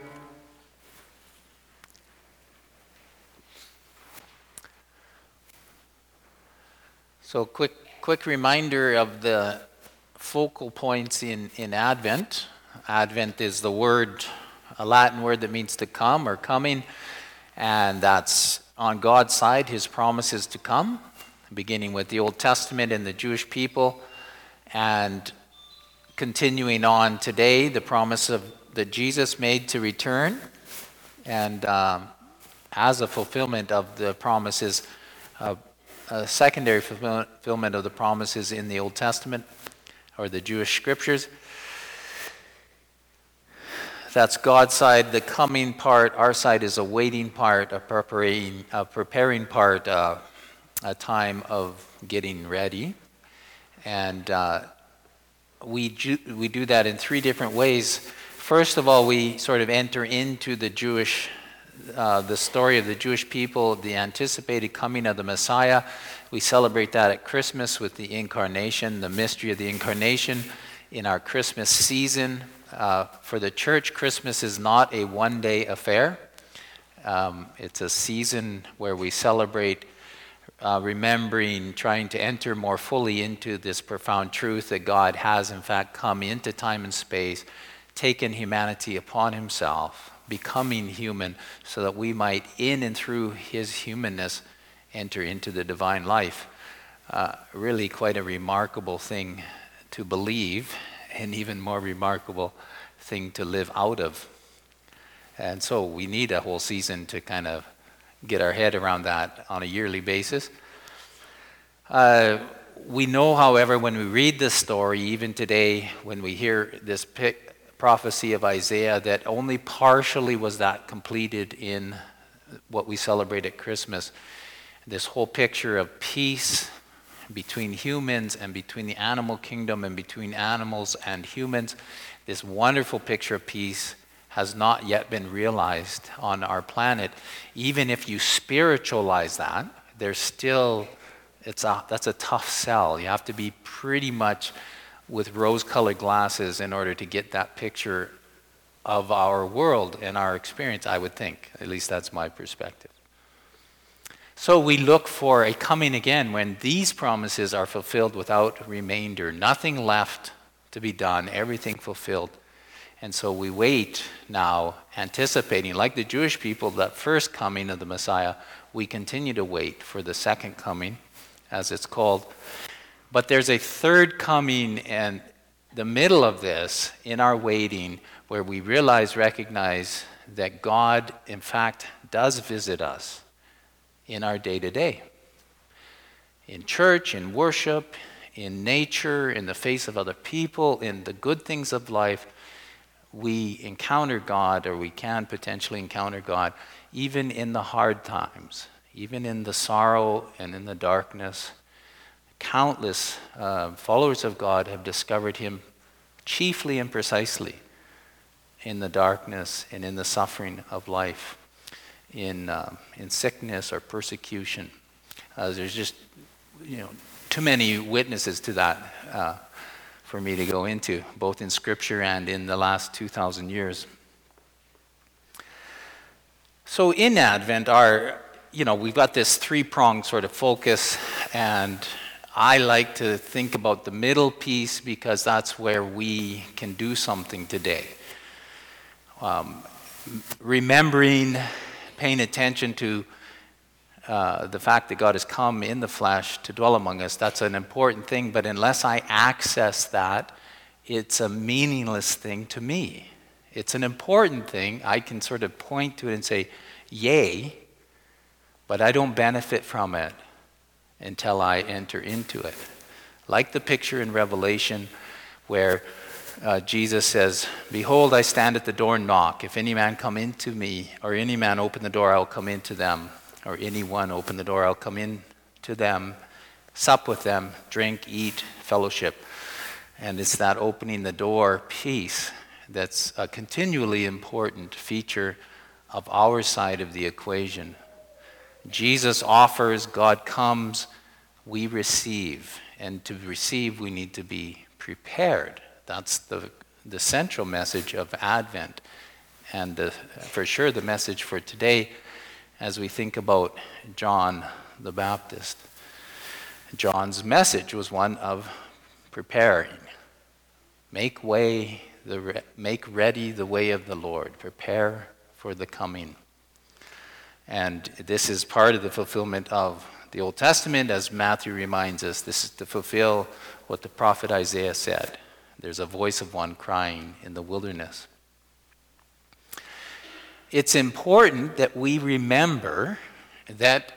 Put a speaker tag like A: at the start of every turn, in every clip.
A: So quick reminder of the focal points in Advent. Advent is the word, a Latin word that means to come or coming, and that's on God's side, his promises to come, beginning with the Old Testament and the Jewish people, and continuing on today, the promise that Jesus made to return, and as a fulfillment of the promises, a secondary fulfillment of the promises in the Old Testament or the Jewish scriptures. That's God's side, the coming part. Our side is a waiting part, a preparing part, a time of getting ready. And we do that in three different ways. First of all, we sort of enter into the story of the Jewish people, the anticipated coming of the Messiah. We celebrate that at Christmas with the incarnation, the mystery of the incarnation in our Christmas season. For the church, Christmas is not a one-day affair. It's a season where we celebrate remembering, trying to enter more fully into this profound truth that God has in fact come into time and space, taken humanity upon himself, becoming human so that we might, in and through his humanness, enter into the divine life. Really quite a remarkable thing to believe, and even more remarkable thing to live out of. And so we need a whole season to kind of get our head around that on a yearly basis. We know, however, when we read this story, even today, when we hear this prophecy of Isaiah, that only partially was that completed in what we celebrate at Christmas. This whole picture of peace between humans and between the animal kingdom and between animals and humans, this wonderful picture of peace has not yet been realized on our planet. Even if you spiritualize that, there's still, that's a tough sell. You have to be pretty much with rose-colored glasses in order to get that picture of our world and our experience, I would think. At least that's my perspective. So we look for a coming again when these promises are fulfilled without remainder. Nothing left to be done, everything fulfilled. And so we wait now, anticipating, like the Jewish people, that first coming of the Messiah. We continue to wait for the second coming, as it's called. But there's a third coming in the middle of this, in our waiting, where we recognize that God, in fact, does visit us in our day-to-day. In church, in worship, in nature, in the face of other people, in the good things of life, we encounter God, or we can potentially encounter God, even in the hard times, even in the sorrow and in the darkness. Countless followers of God have discovered him chiefly and precisely in the darkness and in the suffering of life, in sickness or persecution. There's just too many witnesses to that for me to go into, both in Scripture and in the last 2,000 years. So in Advent, we've got this three-pronged sort of focus, and I like to think about the middle piece because that's where we can do something today. Remembering, paying attention to the fact that God has come in the flesh to dwell among us, that's an important thing, but unless I access that, it's a meaningless thing to me. It's an important thing. I can sort of point to it and say, yay, but I don't benefit from it until I enter into it. Like the picture in Revelation where Jesus says, "Behold, I stand at the door and knock. If any man come into me, or any man open the door, I'll come into them. Or anyone open the door, I'll come in to them, sup with them, drink, eat, fellowship." And it's that opening the door piece that's a continually important feature of our side of the equation. Jesus offers, God comes, we receive. And to receive, we need to be prepared. That's the central message of Advent. And for sure the message for today, as we think about John the Baptist, John's message was one of preparing. Make ready the way of the Lord. Prepare for the coming. And this is part of the fulfillment of the Old Testament, as Matthew reminds us. This is to fulfill what the prophet Isaiah said. There's a voice of one crying in the wilderness. It's important that we remember that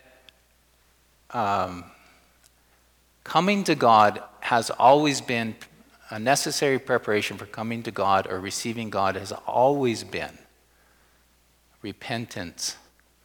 A: coming to God has always been a necessary preparation for coming to God or receiving God has always been repentance.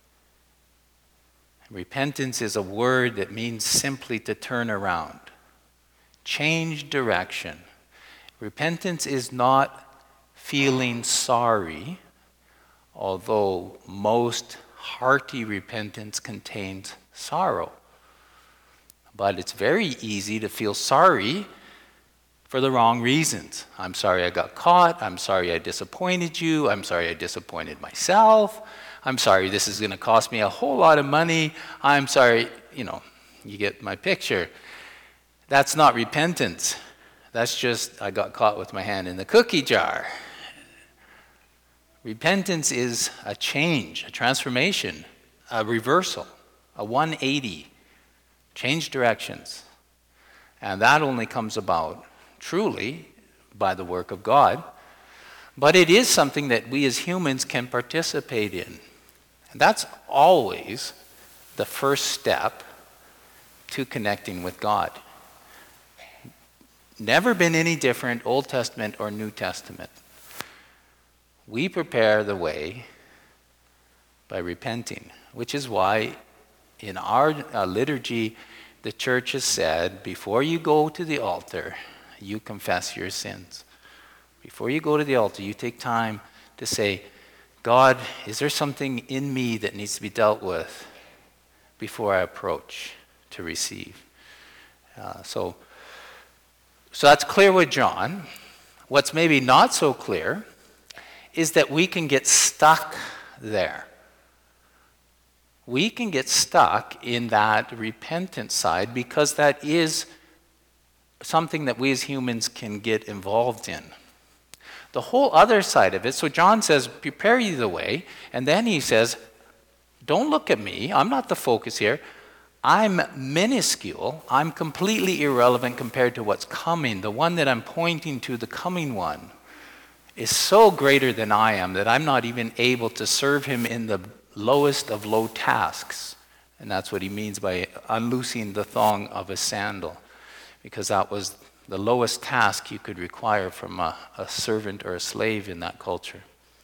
A: Repentance is a word that means simply to turn around, change direction. Repentance is not feeling sorry, although most hearty repentance contains sorrow. But it's very easy to feel sorry for the wrong reasons. I'm sorry I got caught. I'm sorry I disappointed you. I'm sorry I disappointed myself. I'm sorry this is going to cost me a whole lot of money. I'm sorry, you get my picture. That's not repentance. That's just, I got caught with my hand in the cookie jar. Repentance is a change, a transformation, a reversal, a 180, change directions. And that only comes about truly by the work of God. But it is something that we as humans can participate in. And that's always the first step to connecting with God. Never been any different, Old Testament or New Testament. We prepare the way by repenting, which is why in our liturgy, the church has said, before you go to the altar, you confess your sins. Before you go to the altar, you take time to say, God, is there something in me that needs to be dealt with before I approach to receive? So that's clear with John. What's maybe not so clear is that we can get stuck there. We can get stuck in that repentant side because that is something that we as humans can get involved in. The whole other side of it, so John says, prepare you the way, and then he says, don't look at me, I'm not the focus here. I'm minuscule, I'm completely irrelevant compared to what's coming. The one that I'm pointing to, the coming one, is so greater than I am that I'm not even able to serve him in the lowest of low tasks. And that's what he means by unloosing the thong of a sandal, because that was the lowest task you could require from a servant or a slave in that culture.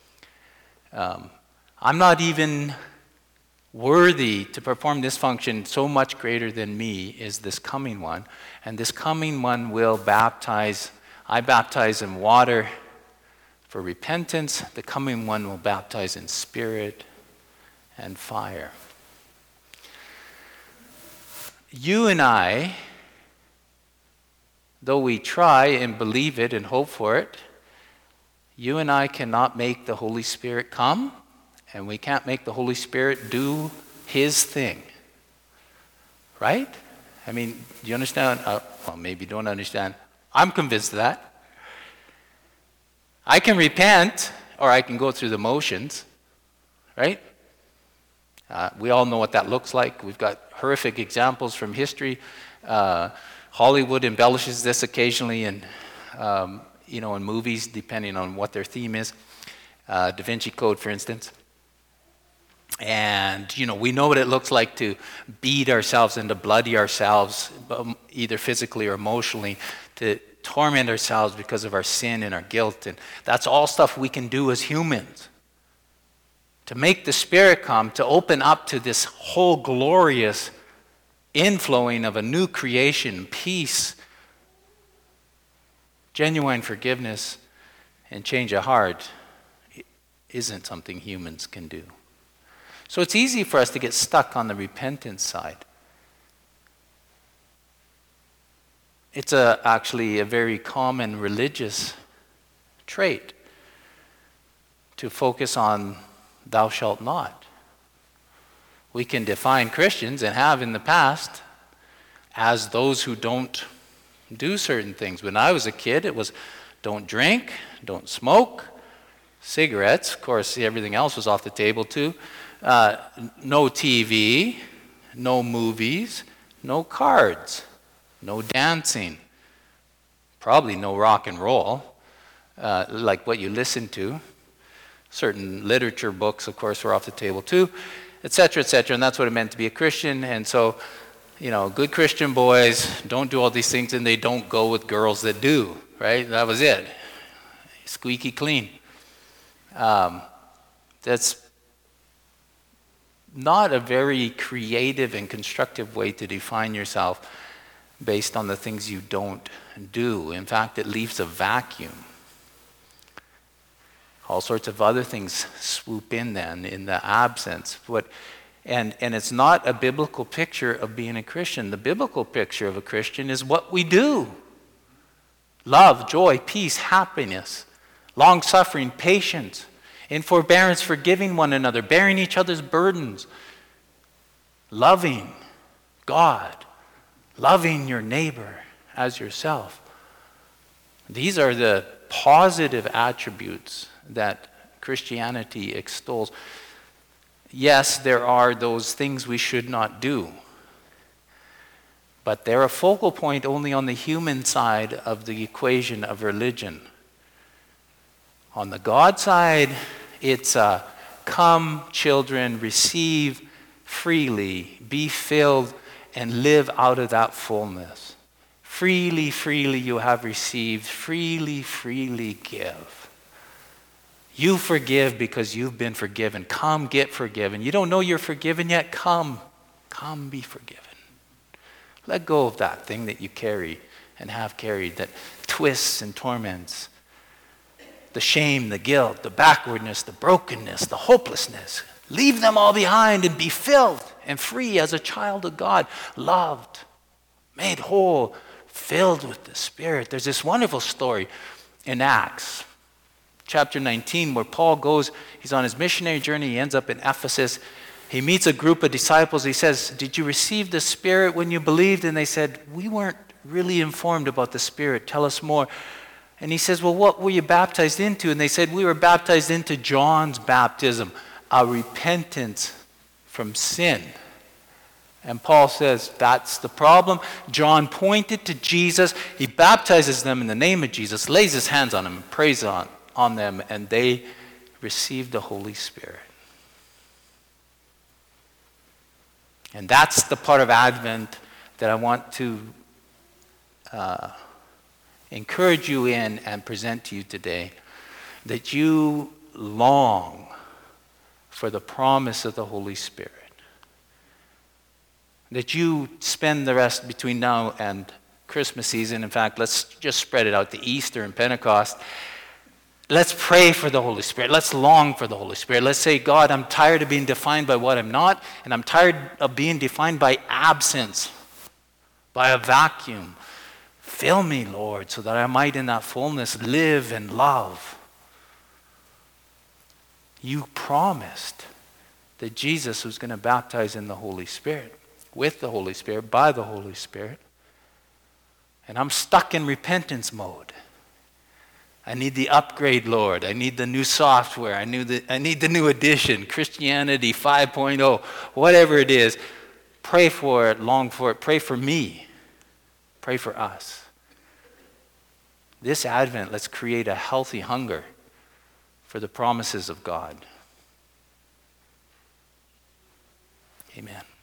A: I'm not even worthy to perform this function. So much greater than me is this coming one. And this coming one will baptize. I baptize in water for repentance. The coming one will baptize in spirit and fire. You and I, though we try and believe it and hope for it, you and I cannot make the Holy Spirit come, and we can't make the Holy Spirit do his thing. Right? I mean, do you understand? Well, maybe you don't understand. I'm convinced of that. I can repent, or I can go through the motions. Right? We all know what that looks like. We've got horrific examples from history. Hollywood embellishes this occasionally in movies, depending on what their theme is. Da Vinci Code, for instance. And, we know what it looks like to beat ourselves and to bloody ourselves, either physically or emotionally, to torment ourselves because of our sin and our guilt. And that's all stuff we can do as humans. To make the Spirit come, to open up to this whole glorious inflowing of a new creation, peace, genuine forgiveness, and change of heart isn't something humans can do. So it's easy for us to get stuck on the repentance side. It's actually a very common religious trait to focus on thou shalt not. We can define Christians, and have in the past, as those who don't do certain things. When I was a kid, it was don't drink, don't smoke, cigarettes. Of course, everything else was off the table too. No TV, no movies, no cards, no dancing, probably no rock and roll, like what you listen to. Certain literature books, of course, were off the table too, etc., etc. And that's what it meant to be a Christian. And so, good Christian boys don't do all these things, and they don't go with girls that do, right? That was it. Squeaky clean. That's not a very creative and constructive way to define yourself based on the things you don't do. In fact, it leaves a vacuum. All sorts of other things swoop in then in the absence. And it's not a biblical picture of being a Christian. The biblical picture of a Christian is what we do. Love, joy, peace, happiness, long-suffering, patience, in forbearance, forgiving one another, bearing each other's burdens, loving God, loving your neighbor as yourself. These are the positive attributes that Christianity extols. Yes, there are those things we should not do, but they're a focal point only on the human side of the equation of religion. On the God side, it's come, children, receive freely, be filled, and live out of that fullness. Freely, freely you have received, freely, freely give. You forgive because you've been forgiven. Come, get forgiven. You don't know you're forgiven yet? Come be forgiven. Let go of that thing that you carry and have carried that twists and torments. The shame, the guilt, the backwardness, the brokenness, the hopelessness. Leave them all behind and be filled and free as a child of God, loved, made whole, filled with the Spirit. There's this wonderful story in Acts chapter 19 where Paul goes, he's on his missionary journey, he ends up in Ephesus. He meets a group of disciples. He says, did you receive the Spirit when you believed? And they said, we weren't really informed about the Spirit. Tell us more. And he says, well, what were you baptized into? And they said, we were baptized into John's baptism, a repentance from sin. And Paul says, that's the problem. John pointed to Jesus. He baptizes them in the name of Jesus, lays his hands on them, and prays on them, and they receive the Holy Spirit. And that's the part of Advent that I want to encourage you in and present to you today, that you long for the promise of the Holy Spirit. That you spend the rest between now and Christmas season. In fact, let's just spread it out to Easter and Pentecost. Let's pray for the Holy Spirit. Let's long for the Holy Spirit. Let's say, God, I'm tired of being defined by what I'm not, and I'm tired of being defined by absence, by a vacuum. Fill me, Lord, so that I might in that fullness live and love. You promised that Jesus was going to baptize in the Holy Spirit, with the Holy Spirit, by the Holy Spirit. And I'm stuck in repentance mode. I need the upgrade, Lord. I need the new software. I need the new edition, Christianity 5.0, whatever it is. Pray for it, long for it. Pray for me. Pray for us. This Advent, let's create a healthy hunger for the promises of God. Amen.